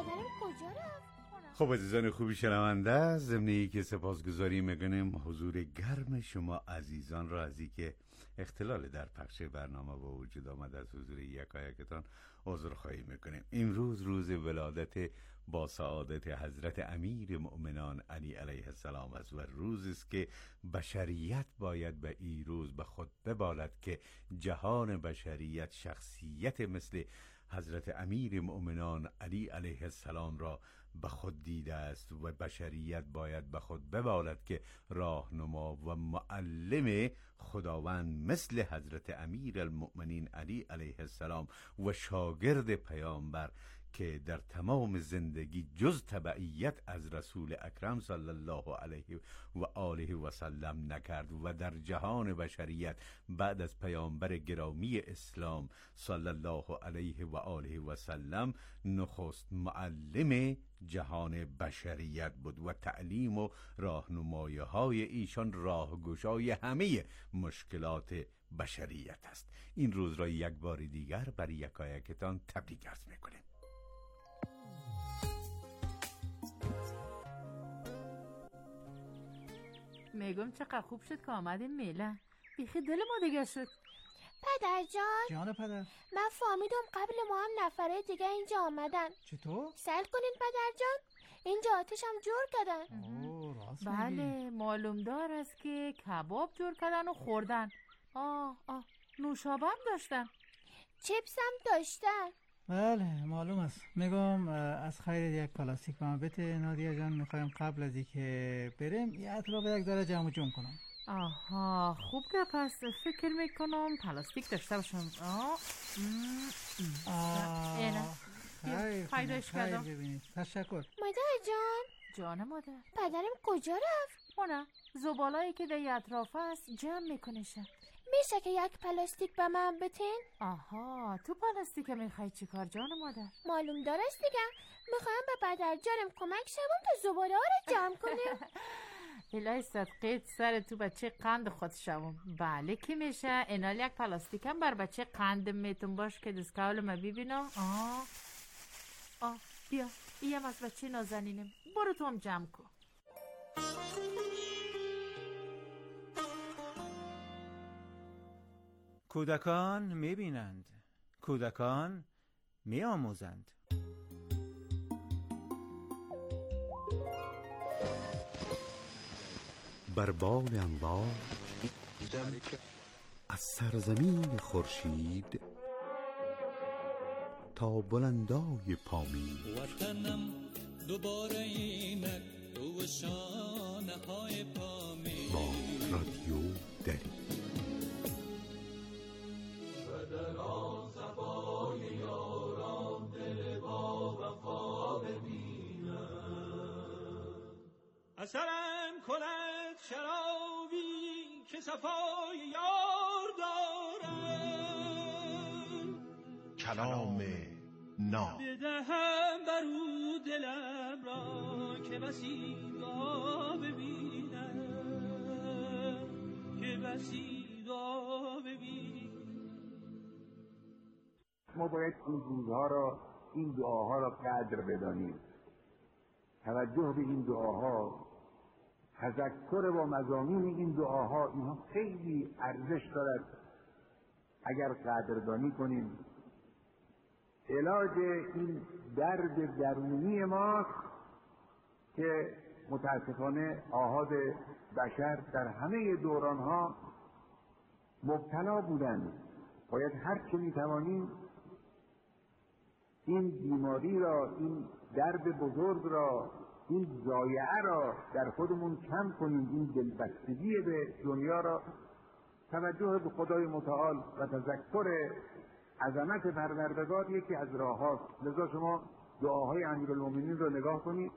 [SPEAKER 1] خب عزیزان خوبی شنونده، ضمن که سپاسگزاری میکنیم حضور گرم شما عزیزان را از اینکه اختلال در پخش برنامه با وجود آمد از حضور یکایکتان عذرخواهی میکنیم. امروز روز ولادت با سعادت حضرت امیر مؤمنان علی علیه السلام است و روزی است که بشریت باید به این روز به خود ببالد که جهان بشریت شخصیت مثل حضرت امیر مؤمنان علی علیه السلام را به خود دیده است و بشریت باید به خود ببالد که راهنما و معلم خداوند مثل حضرت امیر المؤمنین علی علیه السلام و شاگرد پیامبر که در تمام زندگی جز تبعیت از رسول اکرم صلی الله علیه و آله و سلم نکرد و در جهان بشریت بعد از پیامبر گرامی اسلام صلی الله علیه و آله و سلم نخست معلم جهان بشریت بود و تعلیم و راهنمایی های ایشان راهگشای همه مشکلات بشریت است. این روز را یک بار دیگر برای یکایکتان تبریک عرض میکنیم.
[SPEAKER 9] میگم چقدر خوب شد که آمدیم میله. بیخی دل ما دیگه شد.
[SPEAKER 12] پدر جان.
[SPEAKER 13] جان پدر.
[SPEAKER 12] من فهمیدم قبل ما هم نفره دیگه اینجا آمدن.
[SPEAKER 13] چطور؟
[SPEAKER 12] سل کنین پدر جان. اینجا آتش هم جور کردن.
[SPEAKER 13] اوه راست
[SPEAKER 9] بله معلوم دار است که کباب جور کردن و خوردن. آه آه نوشابه هم داشتن.
[SPEAKER 12] چیپس هم داشتن.
[SPEAKER 13] بله معلوم است. میگم از خیر یک پلاستیک به من بده نادیا جان. میخوایم قبل از اینکه بریم یه اطراف یک ذره جمع جمع کنم.
[SPEAKER 9] آها خوب که پس فکر میکنم پلاستیک داشته باشم. آه
[SPEAKER 13] آه
[SPEAKER 9] اینه
[SPEAKER 13] خیر
[SPEAKER 9] پیداش کردم.
[SPEAKER 13] ببینید تشکر.
[SPEAKER 12] مادر جان.
[SPEAKER 9] جان مادر.
[SPEAKER 12] پدرم کجا رفت؟
[SPEAKER 9] اونه زبالایی که در اطراف است جمع میکنشه.
[SPEAKER 12] میشه که یک پلاستیک به من بتین؟
[SPEAKER 9] آها تو پلاستیک میخوای چی کار جان مادر؟
[SPEAKER 12] معلوم دارست دیگه. میخوایم به پدر جانم کمک شوم تا زباله ها رو جمع کنیم.
[SPEAKER 9] الهی صدقیت سر تو بچه قند خود شوم. بله که میشه. اینال یک پلاستیک هم بر بچه قند میتون باش که دستکاول ما ببینم. آه آه بیا ایم از بچه نازنینم. برو تو هم جمع کن.
[SPEAKER 14] کودکان میبینند، کودکان میآموزند.
[SPEAKER 1] بر بال انوار از سرزمین خورشید تا بلندای پامین
[SPEAKER 6] وطنم دوباره اینک دو شانه های پامین
[SPEAKER 1] با رادیو دری
[SPEAKER 4] بدران صفای یاران دل با وفا ببینم
[SPEAKER 6] اثرم کند شرابی که صفای یار دارم
[SPEAKER 15] کلام ناب
[SPEAKER 6] بدهم برو دلم را که بسیدا ببینم که بسیدا ببینم.
[SPEAKER 16] ما باید این روزها را این دعاها را قدر بدانیم. توجه به این دعاها، تذکر با مضامین این دعاها، اینها خیلی ارزش دارد اگر قدردانی کنیم. علاج این درد درونی ماست که متاسفانه آحاد بشر در همه دورانها مبتلا بودند. باید هر چه میتوانیم این بیماری را، این درد بزرگ را، این ضایعه را در خودمون کم کنیم. این دلبستگی به دنیا را، توجه به خدای متعال و تذکر عظمت پروردگار یکی از راه هاست. لذا شما دعاهای امیرالمومنین را نگاه کنید.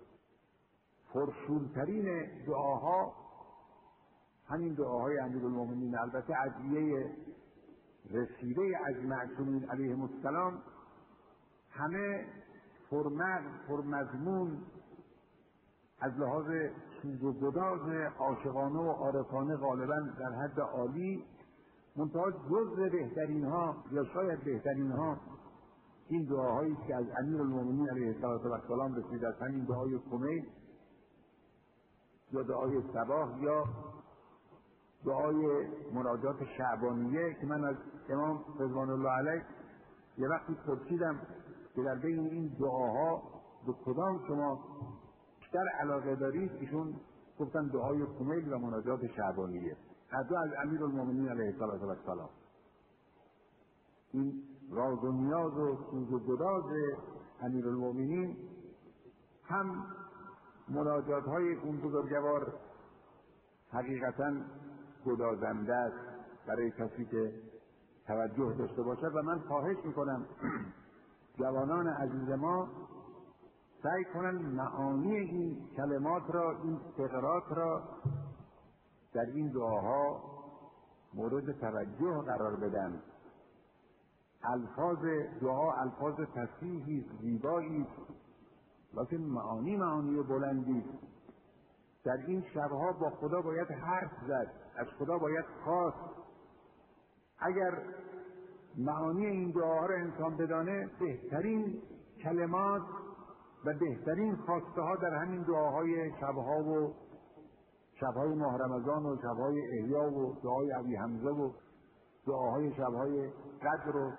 [SPEAKER 16] پرشورترین دعاها همین دعاهای امیرالمومنین، البته ادعیه رسیده از معصومین علیهم السلام، همه پرمغز پرمضمون از لحاظ سوز و گداز عاشقانه و عارفانه غالبا در حد عالی، منتها جزء بهترین ها یا شاید بهترین ها این دعاهایی که از امیرالمومنین علیه السلام رسیده است، همین دعای کمیل یا دعای صباح یا دعای مناجات شعبانیه که من از امام رضوان الله علیه یه وقتی پرسیدم که در بین این دعاها به کدام شما بیشتر علاقه دارید، ایشون گفتن دعای کمیل و مناجات شعبانیه، هر دو از امیرالمومنین علیه السلام. این راز و نیاز و سوز و گداز امیرالمؤمنین، هم مناجات های اون بزرگوار حقیقتاً گدازنده است برای کسی که توجه داشته باشد. و من خواهش میکنم جوانان عزیز ما سعی کنن معانی این کلمات را، این فقرات را در این دعاها مورد توجه قرار بدن. الفاظ دعا الفاظ فصیحی است، زیبایی است، لیکن معانی معانی بلندی است. در این شبها با خدا باید حرف زد، از خدا باید خواست. اگر معانی این دعاها را انسان بدانه، بهترین کلمات و بهترین خواسته ها در همین دعاهای شبها و شبهای ماه رمضان و شبهای احیا و دعای ابی حمزه و دعاهای شبهای قدر و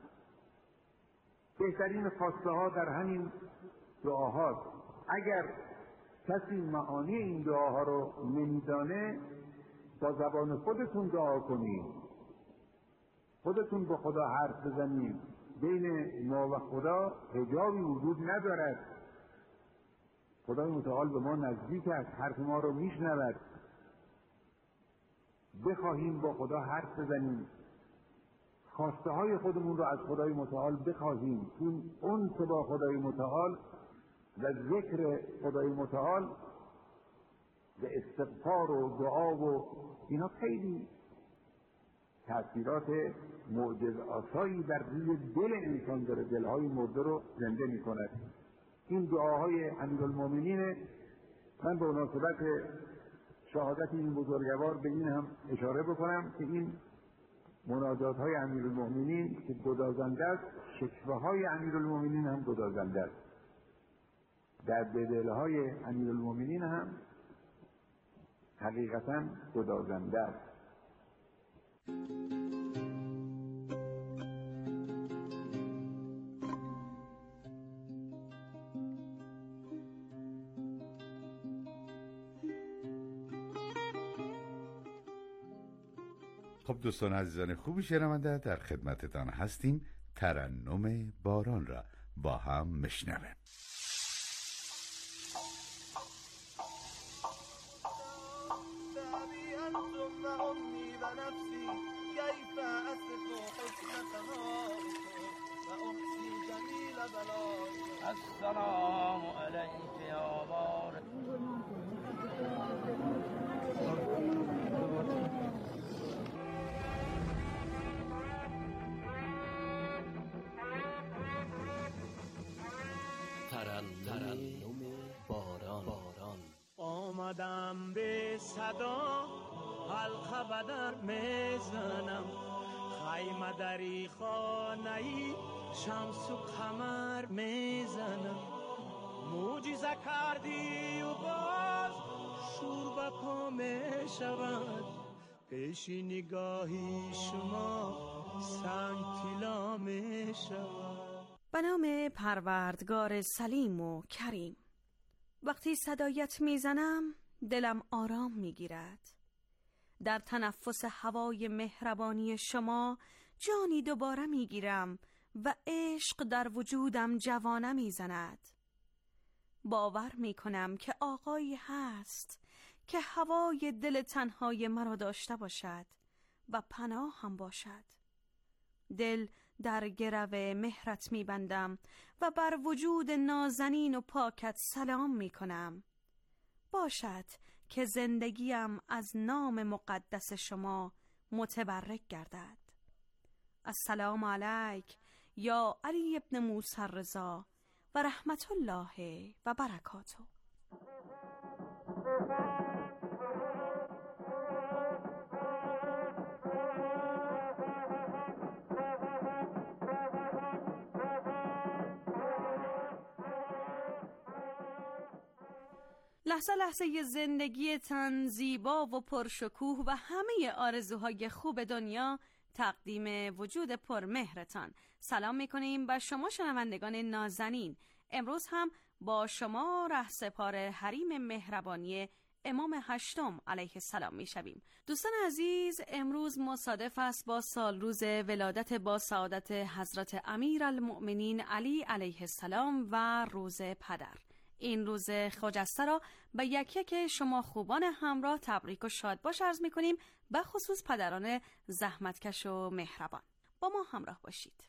[SPEAKER 16] بهترین خواسته ها در همین دعاهاست. اگر کسی معانی این دعاها رو نمیدانه، با زبان خودتون دعا کنید، خودتون با خدا حرف بزنید. بین ما و خدا حجابی وجود ندارد. خدای متعال به ما نزدیک است، حرف ما رو میشنود. بخواهیم با خدا حرف بزنیم، خواسته های خودمون رو از خدای متعال بخواهیم. اون انس با خدای متعال و ذکر خدای متعال و استغفار و دعا و اینا خیلی تأثیرات معجزه‌آسایی بر روی دل انسان داره، دلهای مرده رو زنده می کند. این دعاهای امیرالمؤمنین، من به مناسبت شهادت این بزرگوار به این هم اشاره بکنم که این مناجات های امیرالمؤمنین که گدازنده است، شکوه های امیرالمؤمنین هم گدازنده است. در دلهای امیرالمؤمنین هم حقیقتا گدازنده است.
[SPEAKER 1] خب دوستان عزیزان خوبی شنونده، در خدمتتان هستیم. ترنم باران را با هم مشنویم.
[SPEAKER 17] السلام علیک یا بار
[SPEAKER 7] ترنم باران.
[SPEAKER 18] آمدم به صدا حلقه بدر میزنم، خیمه دری خانه‌ای شمس و قمر میزنم. معجزه کردی و باز شور به پا میشود، پیش نگاهی شما سنگ طلا میشود.
[SPEAKER 19] به نام پروردگار سلیم و کریم. وقتی صدایت میزنم دلم آرام میگیرد. در تنفس هوای مهربانی شما جانی دوباره میگیرم و عشق در وجودم جوانه میزند. باور میکنم که آقایی هست که هوای دل تنهای مرا داشته باشد و پناه هم باشد. دل در گرو مهرت میبندم و بر وجود نازنین و پاکت سلام میکنم. باشد که زندگیم از نام مقدس شما متبرک گردد. السلام علیک یا علی ابن موسی الرضا و رحمت الله و برکاته. لحظه لحظه زندگیتان زیبا و پرشکوه و همه آرزوهای خوب دنیا تقدیم وجود پرمهرتان. سلام میکنیم به شما شنوندگان نازنین. امروز هم با شما رهسپار حریم مهربانی امام هشتم علیه السلام میشویم. دوستان عزیز، امروز مصادف است با سال روز ولادت با سعادت حضرت امیرالمؤمنین علی علیه السلام و روز پدر. این روز خجسته را به یک یک شما خوبان همراه تبریک و شادباش عرض می‌کنیم، به خصوص پدران زحمتکش و مهربان. با ما همراه باشید.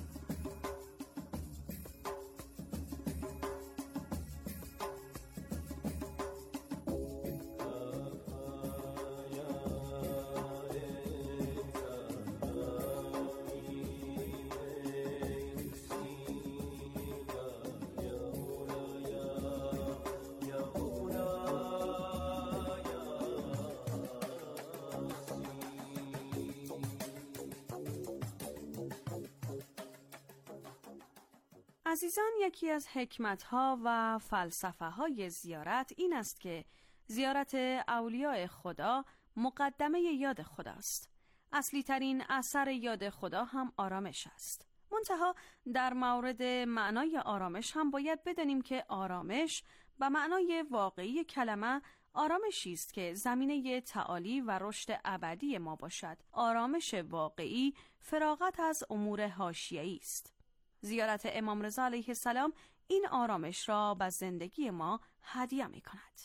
[SPEAKER 19] عزیزان، یکی از حکمت‌ها و فلسفه‌های زیارت این است که زیارت اولیاء خدا مقدمه یاد خداست. اصلی ترین اثر یاد خدا هم آرامش است. منتها در مورد معنای آرامش هم باید بدانیم که آرامش به معنای واقعی کلمه آرامشی است که زمینه تعالی و رشد ابدی ما باشد. آرامش واقعی فراغت از امور حاشیه‌ای است. زیارت امام رضا علیه السلام این آرامش را به زندگی ما هدیه می کند.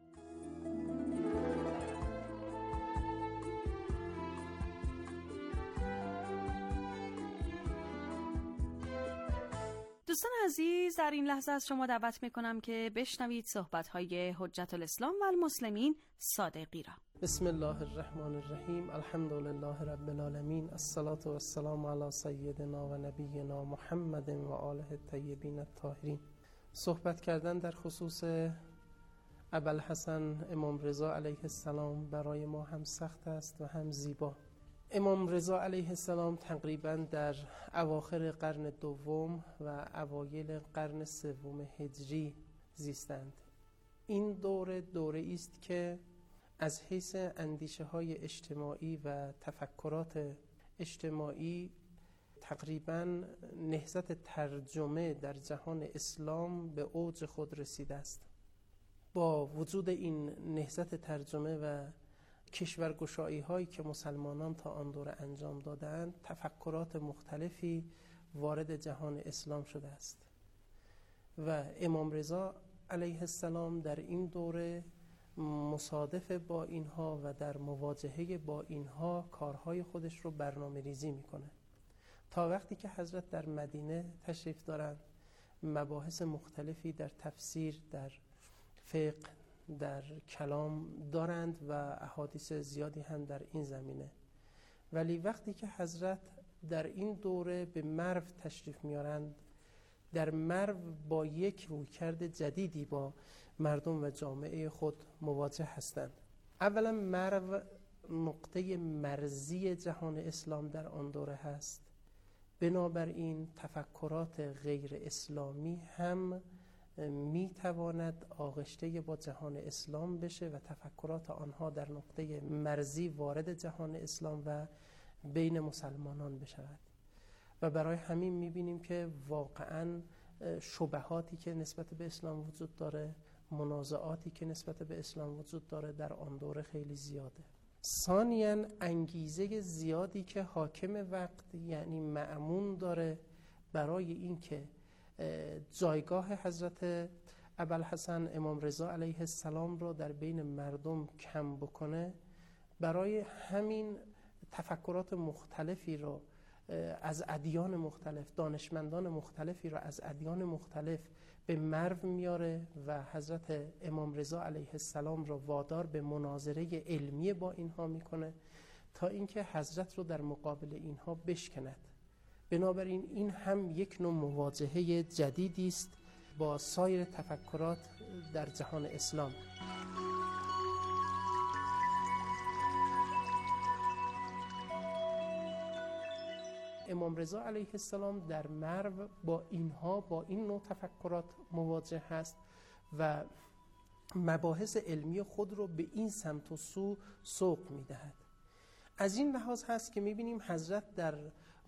[SPEAKER 19] دوستان عزیز، در این لحظه از شما دعوت می کنم که بشنوید صحبت‌های حجت الاسلام و المسلمین صادقی را.
[SPEAKER 20] بسم الله الرحمن الرحیم. الحمد لله رب العالمین. الصلاة و السلام علی سیدنا و نبینا محمد و آله الطیبین الطاهرین. صحبت کردن در خصوص ابوالحسن امام رضا علیه السلام برای ما هم سخت است و هم زیبا. امام رضا علیه السلام تقریبا در اواخر قرن دوم و اوایل قرن سوم هجری زیستند. این دوره دوره است که از حیث اندیشه های اجتماعی و تفکرات اجتماعی تقریبا نهضت ترجمه در جهان اسلام به اوج خود رسیده است. با وجود این نهضت ترجمه و کشورگشایی هایی که مسلمانان تا آن دوره انجام دادند، تفکرات مختلفی وارد جهان اسلام شده است و امام رضا علیه السلام در این دوره مصادف با اینها و در مواجهه با اینها کارهای خودش رو برنامه ریزی میکنه. تا وقتی که حضرت در مدینه تشریف دارند، مباحث مختلفی در تفسیر، در فقه، در کلام دارند و احادیث زیادی هم در این زمینه. ولی وقتی که حضرت در این دوره به مرو تشریف میارند، در مرو با یک رویکرد جدیدی با مردم و جامعه خود مواجه هستند. اولا مرو نقطه مرزی جهان اسلام در آن دوره هست. بنابراین تفکرات غیر اسلامی هم می تواند آغشته با جهان اسلام بشه و تفکرات آنها در نقطه مرزی وارد جهان اسلام و بین مسلمانان بشود. و برای همین می بینیم که واقعاً شبهاتی که نسبت به اسلام وجود داره، منازعاتی که نسبت به اسلام وجود داره در آن دوره خیلی زیاده. ثانیاً انگیزه زیادی که حاکم وقت یعنی مأمون داره برای این که جایگاه حضرت ابوالحسن امام رضا علیه السلام رو در بین مردم کم بکنه، برای همین تفکرات مختلفی رو از ادیان مختلف، دانشمندان مختلفی را از ادیان مختلف به مرو میاره و حضرت امام رضا علیه السلام را وادار به مناظره علمی با اینها میکنه تا اینکه حضرت رو در مقابل اینها بشکند. بنابراین این هم یک نوع مواجهه جدیدی است با سایر تفکرات در جهان اسلام. امام رضا علیه السلام در مرو با اینها با این نوع تفکرات مواجه هست و مباحث علمی خود رو به این سمت و سو سوق میدهد. از این لحاظ هست که میبینیم حضرت در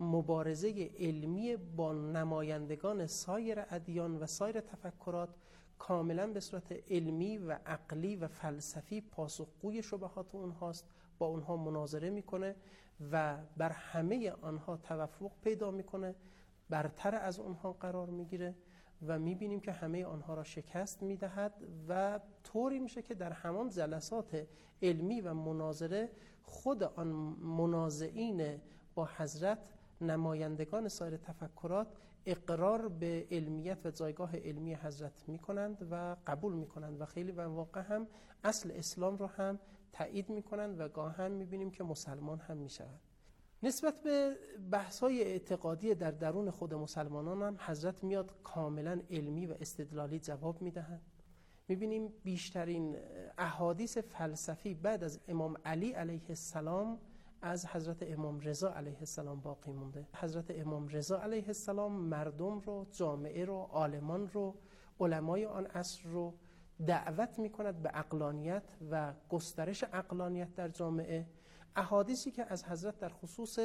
[SPEAKER 20] مبارزه علمی با نمایندگان سایر ادیان و سایر تفکرات کاملا به صورت علمی و عقلی و فلسفی پاسخگوی شبهات اونهاست، با اونها مناظره میکنه و بر همه آنها توافق پیدا میکنه، برتر از اونها قرار میگیره و میبینیم که همه آنها را شکست میدهد و طوری میشه که در همان جلسات علمی و مناظره خود آن منازعین با حضرت، نمایندگان سایر تفکرات، اقرار به علمیت و جایگاه علمی حضرت میکنند و قبول میکنند و خیلی واقع هم اصل اسلام رو هم تایید میکنند و گاه هم میبینیم که مسلمان هم میشوند. نسبت به بحث‌های اعتقادی در درون خود مسلمانان هم حضرت میاد کاملا علمی و استدلالی جواب میدهند. میبینیم بیشترین احادیث فلسفی بعد از امام علی علیه السلام از حضرت امام رضا علیه السلام باقی مونده. حضرت امام رضا علیه السلام مردم رو، جامعه رو، عالمان رو، علمای آن عصر رو دعوت میکند به عقلانیت و گسترش عقلانیت در جامعه. احادیثی که از حضرت در خصوص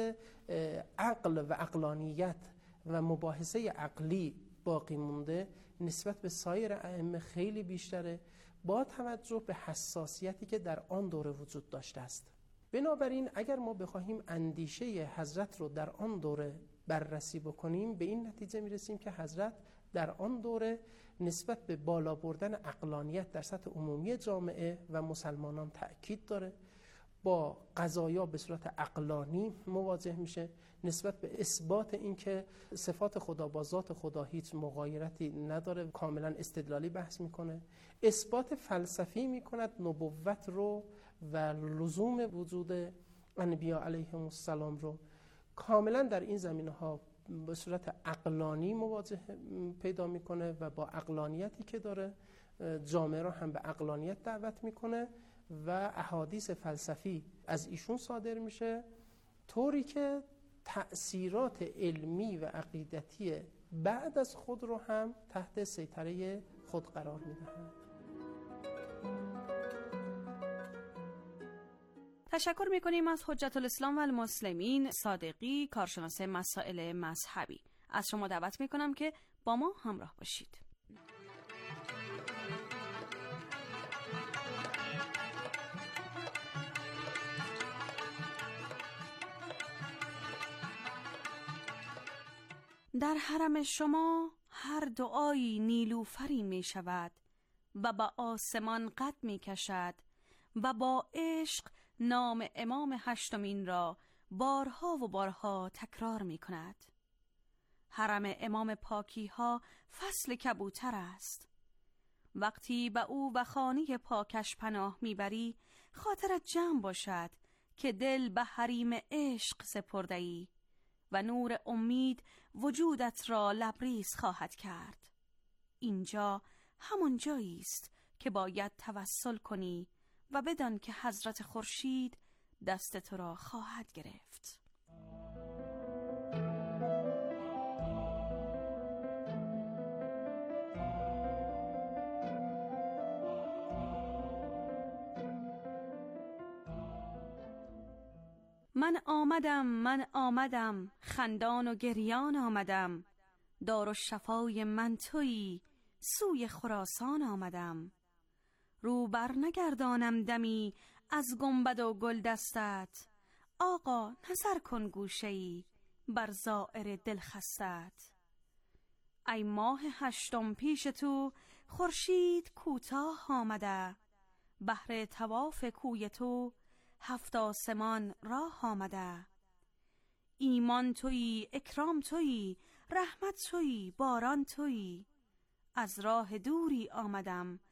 [SPEAKER 20] عقل و عقلانیت و مباحثه عقلی باقی مونده نسبت به سایر ائمه خیلی بیشتره، با توجه به حساسیتی که در آن دوره وجود داشته است. بنابراین اگر ما بخواهیم اندیشه حضرت رو در آن دوره بررسی بکنیم، به این نتیجه میرسیم که حضرت در آن دوره نسبت به بالا بردن عقلانیت در سطح عمومی جامعه و مسلمانان تأکید داره، با قضایا به صورت عقلانی مواجه میشه، نسبت به اثبات این که صفات خدا با ذات خدا هیچ مغایرتی نداره کاملا استدلالی بحث میکنه، اثبات فلسفی میکند نبوت رو و لزوم وجود انبیا علیهم السلام رو. کاملا در این زمینه ها به صورت عقلانی مواجه پیدا میکنه و با عقلانیتی که داره جامعه را هم به عقلانیت دعوت میکنه و احادیث فلسفی از ایشون صادر میشه، طوری که تأثیرات علمی و عقیدتی بعد از خود رو هم تحت سیطره خود قرار میدهند.
[SPEAKER 19] تشکر میکنیم از حجت الاسلام و المسلمین صادقی، کارشناس مسائل مذهبی. از شما دعوت میکنم که با ما همراه باشید. در حرم شما هر دعایی نیلوفری می شود و با آسمان قد می کشد و با عشق نام امام هشتمین را بارها و بارها تکرار می کند. حرم امام پاکی ها فصل کبوتر است. وقتی به او و خانه پاکش پناه می بری خاطرت جمع باشد که دل به حریم عشق سپرده‌ای و نور امید وجودت را لبریز خواهد کرد. اینجا همان جایی است که باید توسل کنی و بدان که حضرت خورشید دست تو را خواهد گرفت. من آمدم من آمدم خندان و گریان آمدم، دارالشفای من تویی سوی خراسان آمدم. رو بر نگردانم دمی از گنبد و گل دستت، آقا نظر کن گوشه‌ای بر زائر دل خستت. ای ماه هشتم پیش تو خورشید کوتاه آمده، بهر طواف کوی تو هفت آسمان راه آمده. ایمان تویی، اکرام تویی، رحمت تویی، باران تویی. از راه دوری آمدم